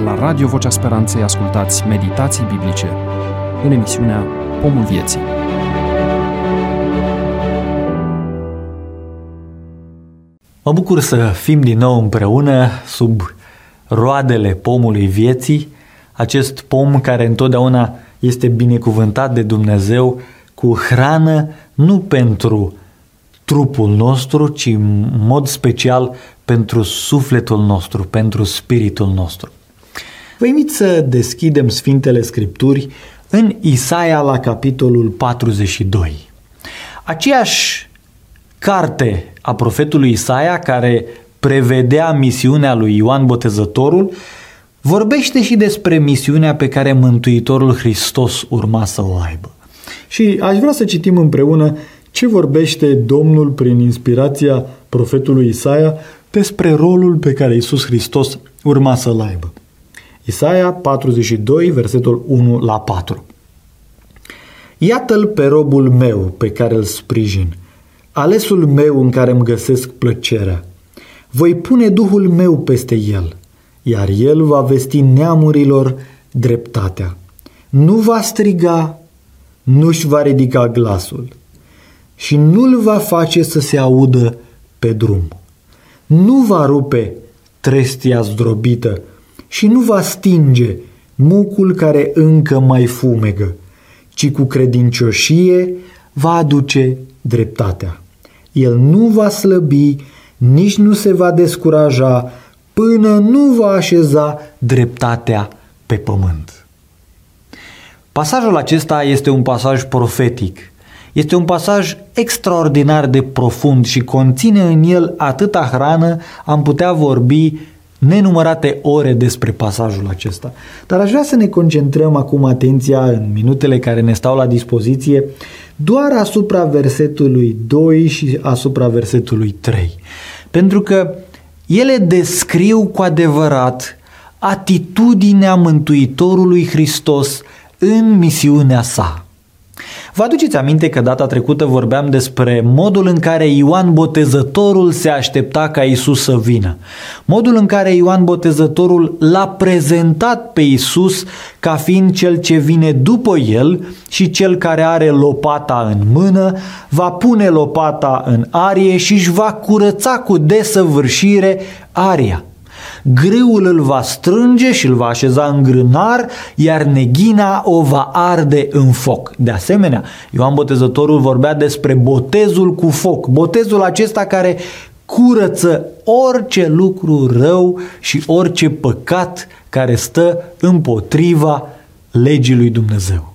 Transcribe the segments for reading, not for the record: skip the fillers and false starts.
La Radio Vocea Speranței ascultați meditații biblice în emisiunea Pomul Vieții. Mă bucur să fim din nou împreună sub roadele pomului vieții, acest pom care întotdeauna este binecuvântat de Dumnezeu cu hrană nu pentru trupul nostru, ci în mod special pentru sufletul nostru, pentru spiritul nostru. Vă invit să deschidem Sfintele Scripturi în Isaia la capitolul 42. Aceeași carte a profetului Isaia care prevedea misiunea lui Ioan Botezătorul vorbește și despre misiunea pe care Mântuitorul Hristos urma să o aibă. Și aș vrea să citim împreună ce vorbește Domnul prin inspirația profetului Isaia despre rolul pe care Iisus Hristos urma să-l aibă. Isaia 42, versetul 1 la 4. Iată-l pe robul meu pe care îl sprijin, alesul meu în care îmi găsesc plăcerea. Voi pune Duhul meu peste el, iar el va vesti neamurilor dreptatea. Nu va striga, nu-și va ridica glasul și nu-l va face să se audă pe drum. Nu va rupe trestia zdrobită și nu va stinge mucul care încă mai fumegă, ci cu credincioșie va aduce dreptatea. El nu va slăbi, nici nu se va descuraja, până nu va așeza dreptatea pe pământ. Pasajul acesta este un pasaj profetic. Este un pasaj extraordinar de profund și conține în el atâta hrană, am putea vorbi nenumărate ore despre pasajul acesta. Dar aș vrea să ne concentrăm acum atenția în minutele care ne stau la dispoziție doar asupra versetului 2 și asupra versetului 3. Pentru că ele descriu cu adevărat atitudinea Mântuitorului Hristos în misiunea sa. Vă aduceți aminte că data trecută vorbeam despre modul în care Ioan Botezătorul se aștepta ca Iisus să vină. Modul în care Ioan Botezătorul l-a prezentat pe Iisus ca fiind cel ce vine după el și cel care are lopata în mână, va pune lopata în arie și își va curăța cu desăvârșire aria. Grâul îl va strânge și îl va așeza în grânar, iar neghina o va arde în foc. De asemenea, Ioan Botezătorul vorbea despre botezul cu foc, botezul acesta care curăță orice lucru rău și orice păcat care stă împotriva legii lui Dumnezeu.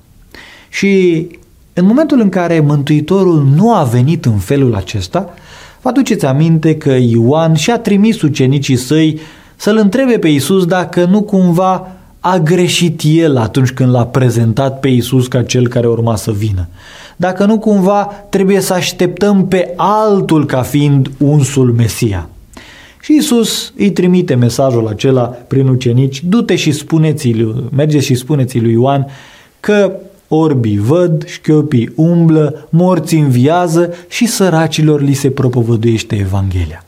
Și în momentul în care Mântuitorul nu a venit în felul acesta, vă aduceți aminte că Ioan și-a trimis ucenicii săi să-l întrebe pe Iisus dacă nu cumva a greșit el atunci când l-a prezentat pe Iisus ca cel care urma să vină. Dacă nu cumva trebuie să așteptăm pe altul ca fiind unsul Mesia. Și Iisus îi trimite mesajul acela prin ucenici: du-te și mergeți și spuneți lui Ioan că orbii văd, șchiopii umblă, morții înviază și săracilor li se propovăduiește Evanghelia.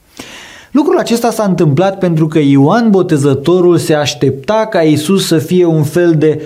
Lucrul acesta s-a întâmplat pentru că Ioan Botezătorul se aștepta ca Iisus să fie un fel de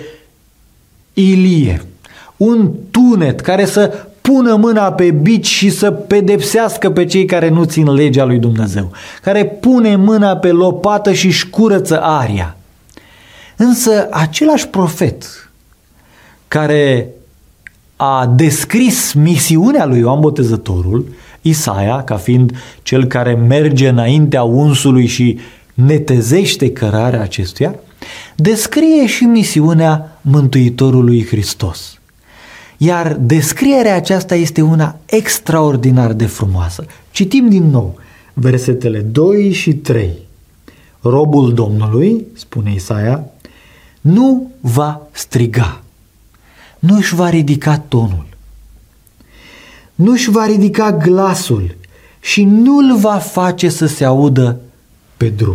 Ilie, un tunet care să pună mâna pe bici și să pedepsească pe cei care nu țin legea lui Dumnezeu, care pune mâna pe lopată și își curăță aria. Însă același profet care a descris misiunea lui Ioan Botezătorul, Isaia, ca fiind cel care merge înaintea unsului și netezește cărarea acestuia, descrie și misiunea Mântuitorului Hristos. Iar descrierea aceasta este una extraordinar de frumoasă. Citim din nou versetele 2 și 3. Robul Domnului, spune Isaia, nu va striga, nu își va ridica tonul, nu își va ridica glasul și nu îl va face să se audă pe drum.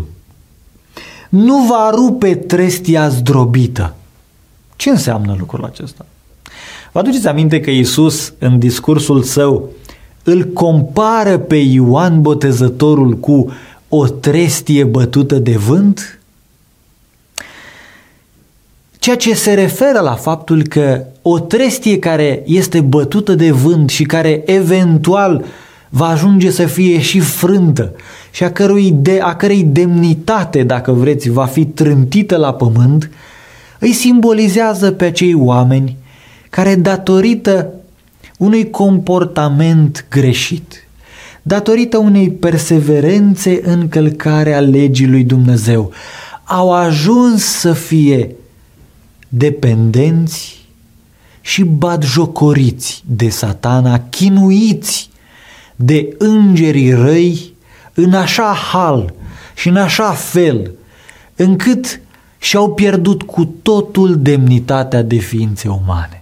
Nu va rupe trestia zdrobită. Ce înseamnă lucrul acesta? Vă aduceți aminte că Iisus în discursul său îl compară pe Ioan Botezătorul cu o trestie bătută de vânt? ceea ce se referă la faptul că o trestie care este bătută de vânt și care eventual va ajunge să fie și frântă și a cărei demnitate, dacă vreți, va fi trântită la pământ, îi simbolizează pe acei oameni care, datorită unui comportament greșit, datorită unei perseverențe în călcarea legii lui Dumnezeu, au ajuns să fie dependenți și batjocoriți de Satana, chinuiți de îngerii răi în așa hal și în așa fel, încât și-au pierdut cu totul demnitatea de ființe umane.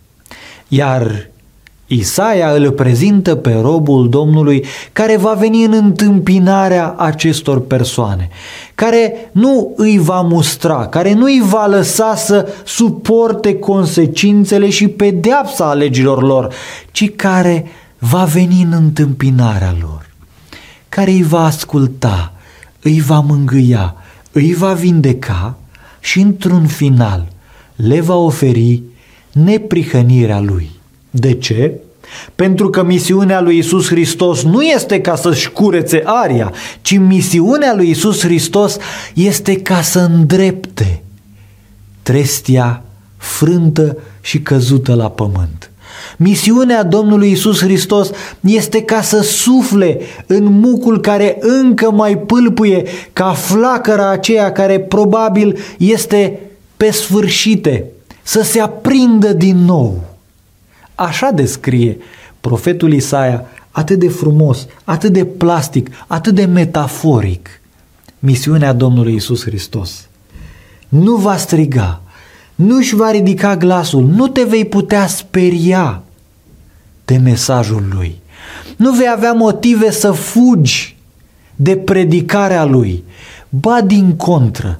Iar Isaia îl prezintă pe robul Domnului care va veni în întâmpinarea acestor persoane, care nu îi va mustra, care nu îi va lăsa să suporte consecințele și pedeapsa legilor lor, ci care va veni în întâmpinarea lor, care îi va asculta, îi va mângâia, îi va vindeca și într-un final le va oferi neprihănirea lui. De ce? Pentru că misiunea lui Iisus Hristos nu este ca să-și curețe aria, ci misiunea lui Iisus Hristos este ca să îndrepte trestia frântă și căzută la pământ. Misiunea Domnului Iisus Hristos este ca să sufle în mucul care încă mai pâlpâie, ca flacăra aceea care probabil este pe sfârșite, să se aprindă din nou. Așa descrie profetul Isaia, atât de frumos, atât de plastic, atât de metaforic, misiunea Domnului Iisus Hristos. Nu va striga, nu își va ridica glasul, nu te vei putea speria de mesajul lui. Nu vei avea motive să fugi de predicarea lui, ba din contră,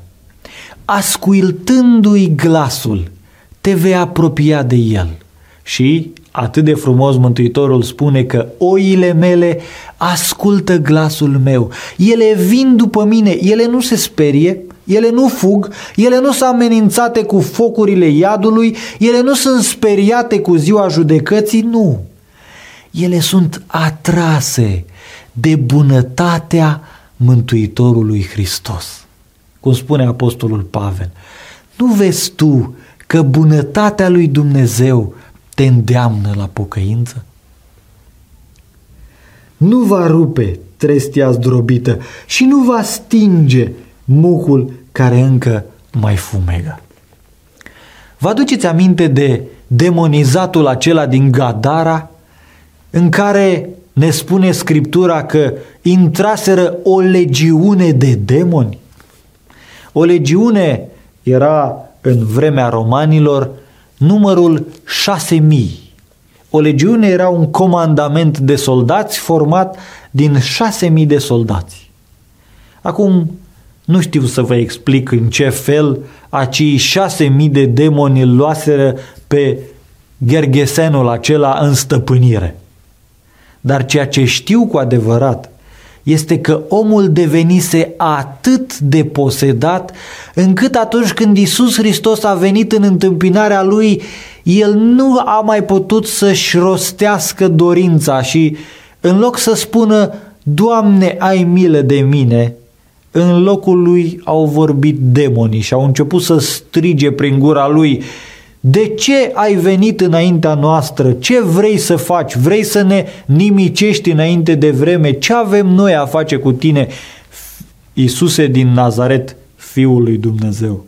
ascultându-i glasul, te vei apropia de el. Și atât de frumos Mântuitorul spune că oile mele ascultă glasul meu, ele vin după mine, ele nu se sperie, ele nu fug, ele nu sunt amenințate cu focurile iadului, ele nu sunt speriate cu ziua judecății, nu. Ele sunt atrase de bunătatea Mântuitorului Hristos. Cum spune Apostolul Pavel, nu vezi tu că bunătatea lui Dumnezeu te îndeamnă la pocăință? Nu va rupe trestia zdrobită și nu va stinge mucul care încă mai fumegă. Vă aduceți aminte de demonizatul acela din Gadara, în care ne spune Scriptura că intraseră o legiune de demoni? O legiune era în vremea romanilor numărul 6.000. O legiune era un comandament de soldați format din 6.000 de soldați. Acum nu știu să vă explic în ce fel acei 6.000 de demoni îl luaseră pe Gergesenul acela în stăpânire. Dar ceea ce știu cu adevărat este că omul devenise atât de posedat încât atunci când Iisus Hristos a venit în întâmpinarea lui, el nu a mai putut să-și rostească dorința și în loc să spună Doamne, ai milă de mine, în locul lui au vorbit demonii și au început să strige prin gura lui: de ce ai venit înaintea noastră? Ce vrei să faci? Vrei să ne nimicești înainte de vreme? Ce avem noi a face cu tine, Iisuse din Nazaret, Fiul lui Dumnezeu?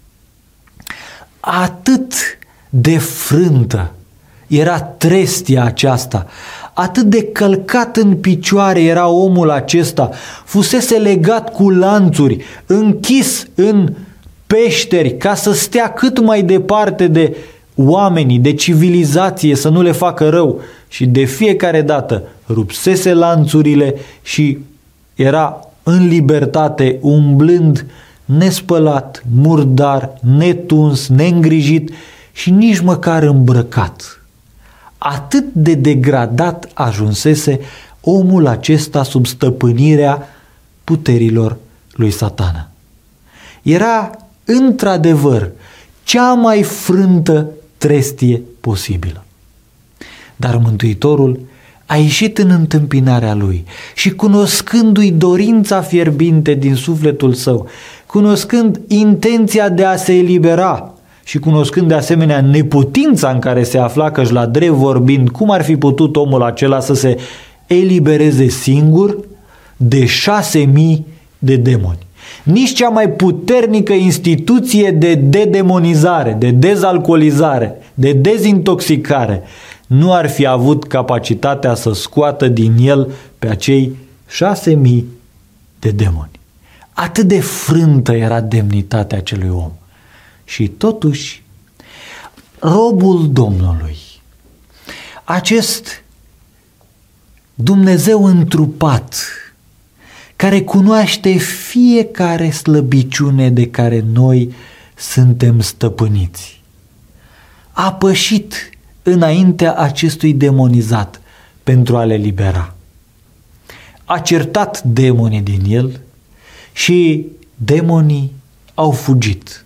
Atât de frântă era trestia aceasta, atât de călcat în picioare era omul acesta, fusese legat cu lanțuri, închis în peșteri ca să stea cât mai departe de oamenii, de civilizație, să nu le facă rău, și de fiecare dată rupsese lanțurile și era în libertate, umblând nespălat, murdar, netuns, neîngrijit și nici măcar îmbrăcat. Atât de degradat ajunsese omul acesta sub stăpânirea puterilor lui Satana. Era într-adevăr cea mai frântă trestie posibilă. Dar Mântuitorul a ieșit în întâmpinarea lui și, cunoscându-i dorința fierbinte din sufletul său, cunoscând intenția de a se elibera și cunoscând de asemenea neputința în care se afla, căci la drept vorbind, cum ar fi putut omul acela să se elibereze singur de 6.000 de demoni? Nici cea mai puternică instituție de dedemonizare, de dezalcoolizare, de dezintoxicare nu ar fi avut capacitatea să scoată din el pe acei 6.000 de demoni. Atât de frântă era demnitatea acelui om. Și totuși, robul Domnului, acest Dumnezeu întrupat, care cunoaște fiecare slăbiciune de care noi suntem stăpâniți, a pășit înaintea acestui demonizat pentru a le libera. A certat demonii din el și demonii au fugit.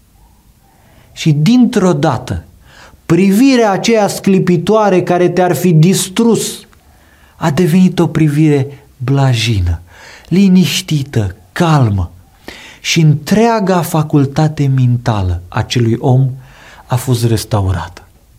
Și dintr-o dată, privirea aceea sclipitoare care te-ar fi distrus a devenit o privire blajină, liniștită, calmă, și întreaga facultate mentală a acelui om a fost restaurată.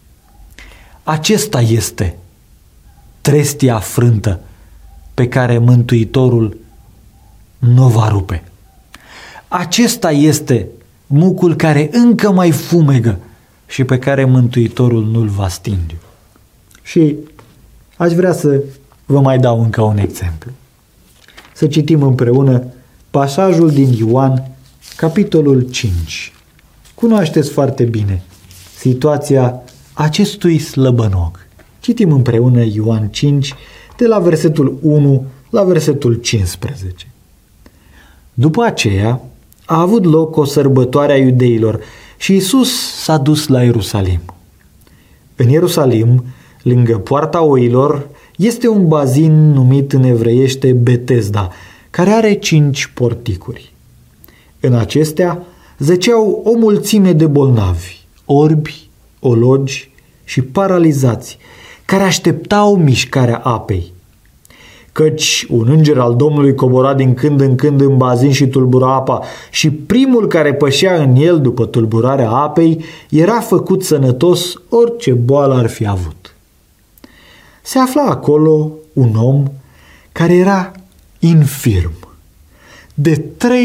Acesta este trestia frântă pe care Mântuitorul nu o va rupe. Acesta este mucul care încă mai fumegă și pe care Mântuitorul nu-l va stinge. Și aș vrea să vă mai dau încă un exemplu. Să citim împreună pasajul din Ioan, capitolul 5. Cunoașteți foarte bine situația acestui slăbănog. Citim împreună Ioan 5, de la versetul 1 la versetul 15. După aceea a avut loc o sărbătoare a iudeilor și Iisus s-a dus la Ierusalim. În Ierusalim, lângă poarta oilor, este un bazin numit în evreiește Betesda, care are 5 porticuri. În acestea zăceau o mulțime de bolnavi, orbi, ologi și paralizați, care așteptau mișcarea apei. Căci un înger al Domnului cobora din când în când în bazin și tulbura apa, și primul care pășea în el după tulburarea apei era făcut sănătos, orice boală ar fi avut. Se afla acolo un om care era infirm de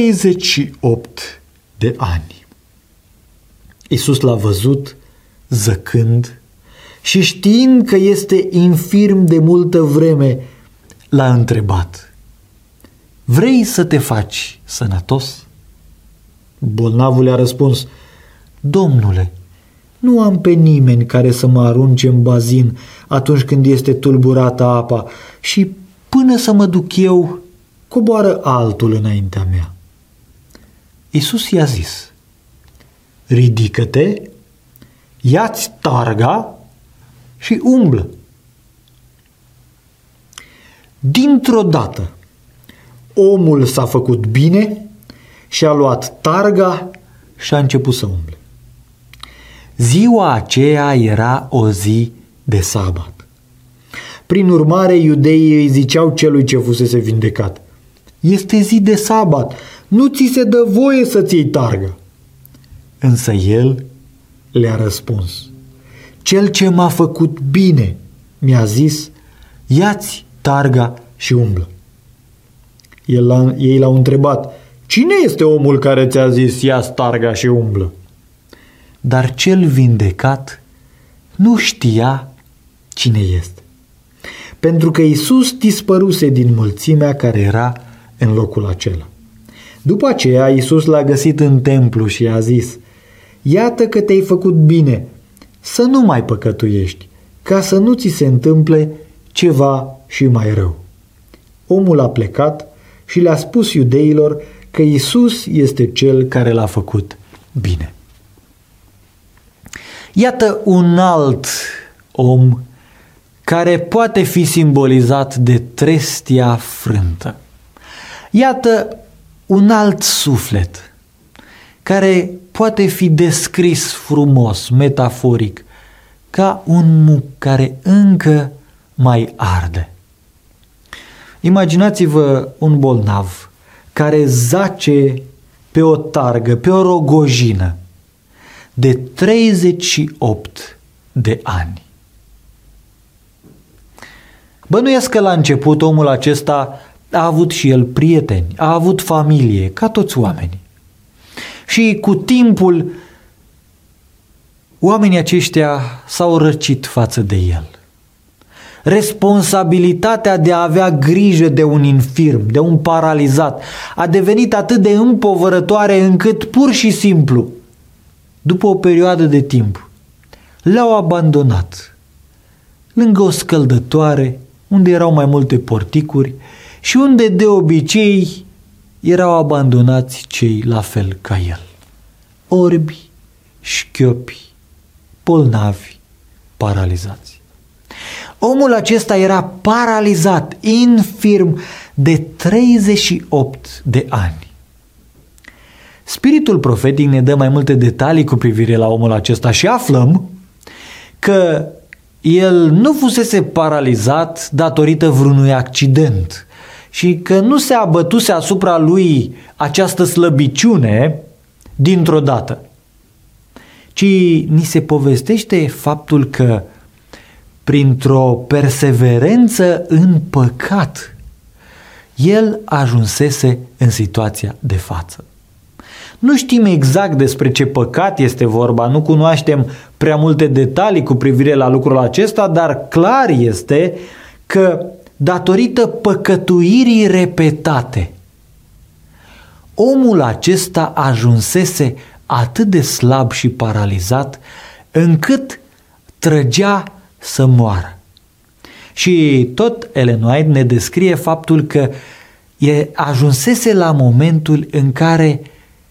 38 de ani. Iisus l-a văzut zăcând și, știind că este infirm de multă vreme, l-a întrebat: vrei să te faci sănătos? Bolnavul i-a răspuns: Domnule, nu am pe nimeni care să mă arunce în bazin atunci când este tulburată apa și până să mă duc eu, coboară altul înaintea mea. Iisus i-a zis: ridică-te, ia-ți targa și umblă. Dintr-o dată, omul s-a făcut bine și a luat targa și a început să umble. Ziua aceea era o zi de sabat. Prin urmare, iudeii îi ziceau celui ce fusese vindecat: este zi de sabat, nu ți se dă voie să-ți iei targa. Însă el le-a răspuns: cel ce m-a făcut bine mi-a zis: ia-ți targa și umblă. Ei l-au întrebat: cine este omul care ți-a zis ia-ți targa și umblă? Dar cel vindecat nu știa cine este, pentru că Iisus dispăruse din mulțimea care era în locul acela. După aceea Iisus l-a găsit în templu și i-a zis: iată că te-ai făcut bine, să nu mai păcătuiești, ca să nu ți se întâmple ceva și mai rău. Omul a plecat și le-a spus iudeilor că Iisus este cel care l-a făcut bine. Iată un alt om care poate fi simbolizat de trestia frântă. Iată un alt suflet care poate fi descris frumos, metaforic, ca un muc care încă mai arde. Imaginați-vă un bolnav care zace pe o targă, pe o rogojină de 38 de ani. Bănuiesc că la început omul acesta a avut și el prieteni, a avut familie, ca toți oamenii. Și cu timpul, oamenii aceștia s-au răcit față de el. Responsabilitatea de a avea grijă de un infirm, de un paralizat, a devenit atât de împovărătoare încât pur și simplu, după o perioadă de timp, l-au abandonat lângă o scăldătoare unde erau mai multe porticuri și unde de obicei erau abandonați cei la fel ca el. Orbi, șchiopi, bolnavi, paralizați. Omul acesta era paralizat, infirm, de 38 de ani. Spiritul profetic ne dă mai multe detalii cu privire la omul acesta și aflăm că el nu fusese paralizat datorită vreunui accident și că nu se abătuse asupra lui această slăbiciune dintr-o dată, ci ni se povestește faptul că printr-o perseverență în păcat, el ajunsese în situația de față. Nu știm exact despre ce păcat este vorba, nu cunoaștem prea multe detalii cu privire la lucrul acesta, dar clar este că datorită păcătuirii repetate, omul acesta ajunsese atât de slab și paralizat încât trăgea să moară. Și tot Ellen White ne descrie faptul că ajunsese la momentul în care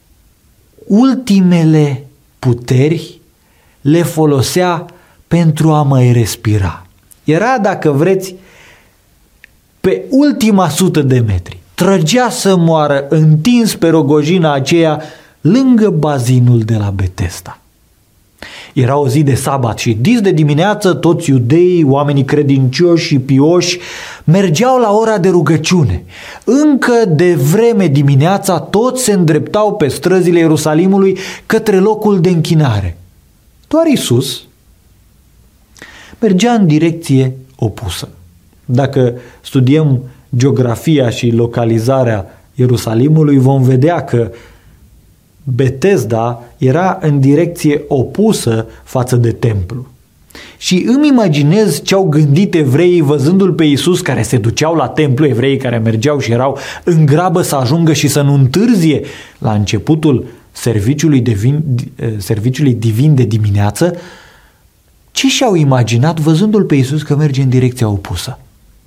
ultimele puteri le folosea pentru a mai respira. Era, dacă vreți, pe ultima 100 de metri. Trăgea să moară întins pe rogojina aceea lângă bazinul de la Betesda. Era o zi de sabat și dis de dimineață toți iudeii, oamenii credincioși și pioși, mergeau la ora de rugăciune. Încă de vreme dimineața toți se îndreptau pe străzile Ierusalimului către locul de închinare. Doar Iisus mergea în direcție opusă. Dacă studiem geografia și localizarea Ierusalimului, vom vedea că Betesda era în direcție opusă față de templu. Și îmi imaginez ce au gândit evreii văzându-l pe Iisus care se duceau la templu, evreii care mergeau și erau în grabă să ajungă și să nu întârzie la începutul serviciului divin de dimineață. Ce și-au imaginat văzându-l pe Iisus că merge în direcția opusă?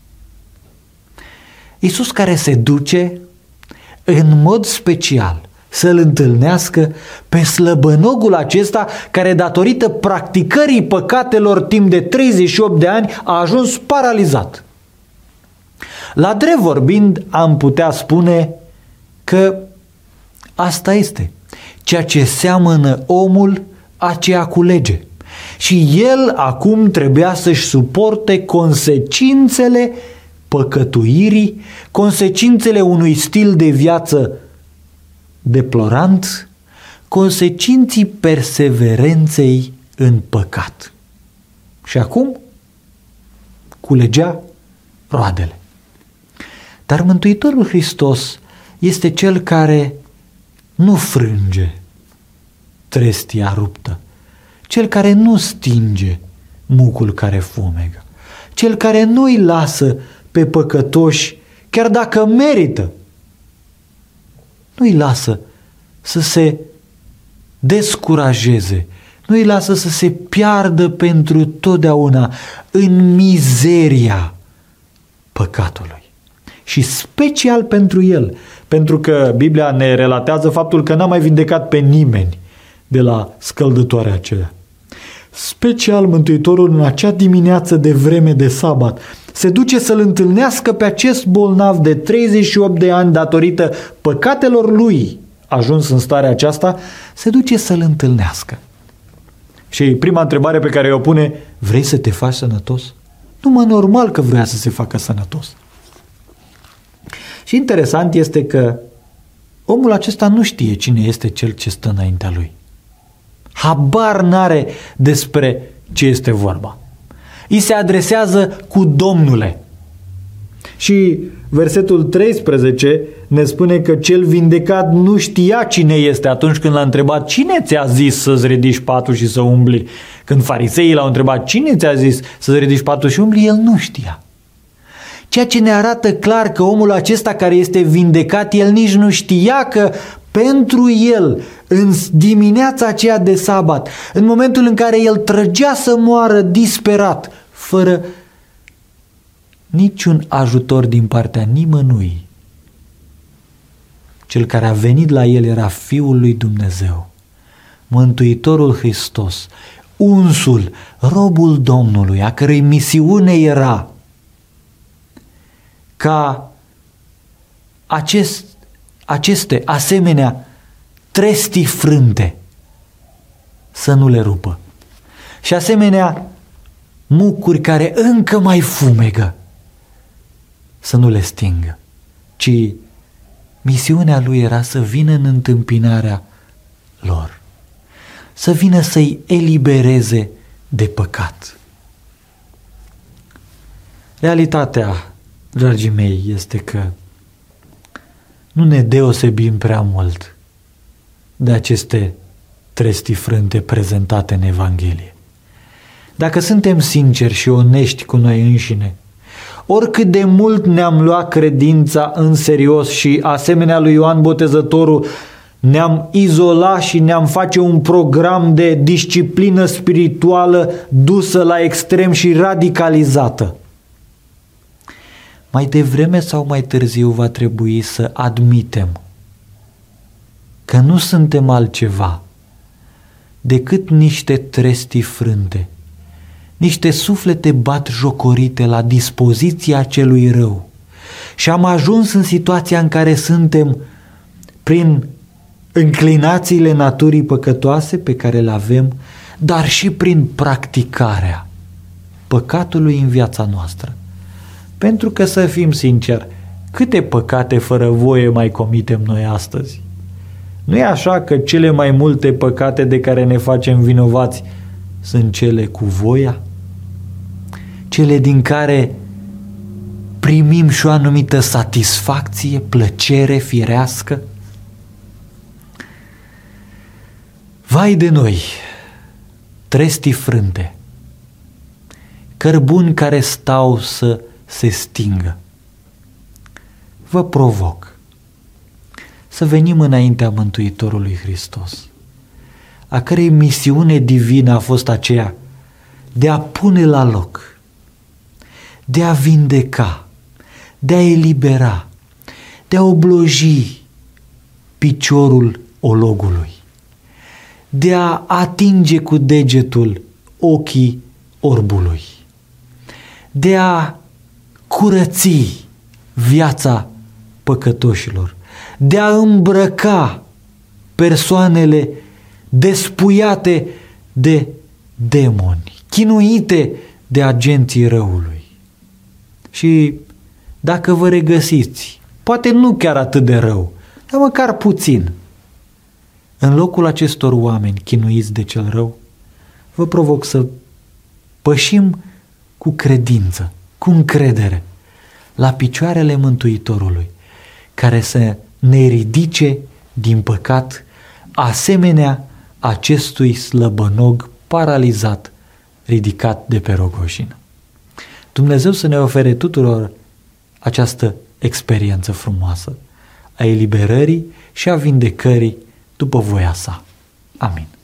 Iisus care se duce în mod special să-l întâlnească pe slăbănogul acesta care datorită practicării păcatelor timp de 38 de ani a ajuns paralizat. La drept vorbind, am putea spune că asta este. Ceea ce seamănă omul, aceea culege. Și el acum trebuia să-și suporte consecințele păcătuirii, consecințele unui stil de viață deplorant, consecinții perseverenței în păcat. Și acum culegea roadele. Dar Mântuitorul Hristos este cel care nu frânge trestia ruptă, cel care nu stinge mucul care fumegă, cel care nu îi lasă pe păcătoși, chiar dacă merită, nu îi lasă să se descurajeze, nu îi lasă să se piardă pentru totdeauna în mizeria păcatului. Și special pentru el, pentru că Biblia ne relatează faptul că n-a mai vindecat pe nimeni de la scăldătoarea aceea. Special Mântuitorul în acea dimineață de vreme de sabat se duce să-l întâlnească pe acest bolnav de 38 de ani datorită păcatelor lui, ajuns în starea aceasta, se duce să-l întâlnească. Și prima întrebare pe care o pune: vrei să te faci sănătos? Numai normal că vrea să se facă sănătos. Și interesant este că omul acesta nu știe cine este cel ce stă înaintea lui. Habar n-are despre ce este vorba. Îi se adresează cu Domnule. Și versetul 13 ne spune că cel vindecat nu știa cine este atunci când l-a întrebat: cine ți-a zis să-ți ridici patul și să umbli? Când fariseii l-au întrebat: cine ți-a zis să-ți ridici patul și umbli? El nu știa. Ceea ce ne arată clar că omul acesta care este vindecat, el nici nu știa că pentru el, în dimineața aceea de sabat, în momentul în care el trăgea să moară disperat, fără niciun ajutor din partea nimănui, cel care a venit la el era Fiul lui Dumnezeu, Mântuitorul Hristos, unsul, robul Domnului, a cărui misiune era ca aceste asemenea trestii frânte să nu le rupă și asemenea mucuri care încă mai fumegă să nu le stingă, ci misiunea lui era să vină în întâmpinarea lor, să vină să-i elibereze de păcat. Realitatea, dragii mei, este că nu ne deosebim prea mult de aceste trestii frânte prezentate în Evanghelie. Dacă suntem sinceri și onești cu noi înșine, oricât de mult ne-am luat credința în serios și, asemenea lui Ioan Botezătorul, ne-am izolat și ne-am face un program de disciplină spirituală dusă la extrem și radicalizată, mai devreme sau mai târziu va trebui să admitem că nu suntem altceva decât niște trestii frânte, niște suflete batjocorite la dispoziția celui rău și am ajuns în situația în care suntem prin înclinațiile naturii păcătoase pe care le avem, dar și prin practicarea păcatului în viața noastră. Pentru că, să fim sinceri, câte păcate fără voie mai comitem noi astăzi? Nu e așa că cele mai multe păcate de care ne facem vinovați sunt cele cu voia? Cele din care primim și o anumită satisfacție, plăcere firească? Vai de noi, trestii frânte, cărbuni care stau să se stingă. Vă provoc să venim înaintea Mântuitorului Hristos, a cărei misiune divină a fost aceea de a pune la loc, de a vindeca, de a elibera, de a obloji piciorul ologului, de a atinge cu degetul ochii orbului, de a curăți viața păcătoșilor, de a îmbrăca persoanele despuiate de demoni, chinuite de agenții răului. Și dacă vă regăsiți, poate nu chiar atât de rău, dar măcar puțin, în locul acestor oameni chinuiți de cel rău, vă provoc să pășim cu credință, cu încredere, la picioarele Mântuitorului, care să ne ridice din păcat, asemenea acestui slăbănog paralizat, ridicat de pe rogoșină. Dumnezeu să ne ofere tuturor această experiență frumoasă a eliberării și a vindecării după voia sa. Amin.